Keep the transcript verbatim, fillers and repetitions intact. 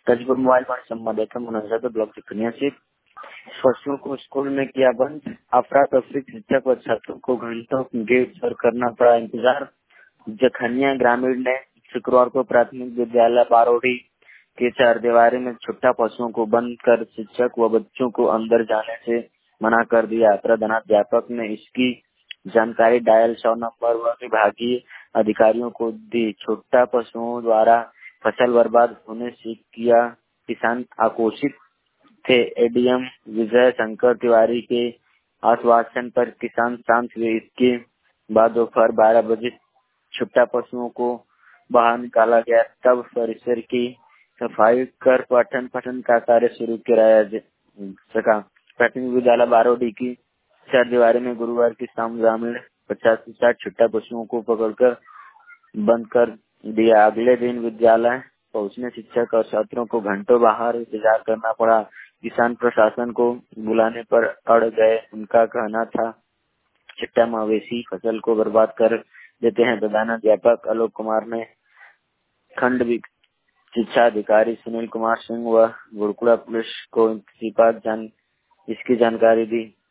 Ghazipur mobile पर संवाददाता मुनाजात block चिकनिया से पशुओं को स्कूल में किया बंद। अफरा तफरी शिक्षक व छात्रों को घंटों गेट पर करना पड़ा इंतजार। जखनिया ग्रामीण ने शुक्रवार को प्राथमिक विद्यालय बारोडी के चार दीवारी में छुट्टा पशुओं को बंद कर शिक्षक व बच्चों को अंदर जाने से मना कर दिया। प्रधानाध्यापक ने इसकी जानकारी डायल सौ नंबर व विभागीय अधिकारियों को दी। छुट्टा पशुओं द्वारा फसल बर्बाद होने से किया किसान आक्रोशित थे। एडीएम विजय शंकर तिवारी के आश्वासन पर किसान शांत हुए। इसके बाद दोपहर बारह बजे छुट्टा पशुओं को बाहर निकाला गया। तब परिसर की सफाई कर पठन पठन का कार्य शुरू कराया जा सका। प्राथमिक विद्यालय बारोडी की चार दीवारी में गुरुवार की शाम ग्रामीण पचास से साठ छुट्टा पशुओं को पकड़कर बंद कर दिया। अगले दिन विद्यालय पहुंचने शिक्षक और छात्रों को घंटों बाहर इंतजार करना पड़ा। किसान प्रशासन को बुलाने पर अड़ गए। उनका कहना था छुट्टा मवेशी फसल को बर्बाद कर देते हैं। प्रधानाध्यापक आलोक कुमार ने खंड शिक्षा अधिकारी सुनील कुमार सिंह व गुड़कुड़ा पुलिस को जान इसकी जानकारी दी।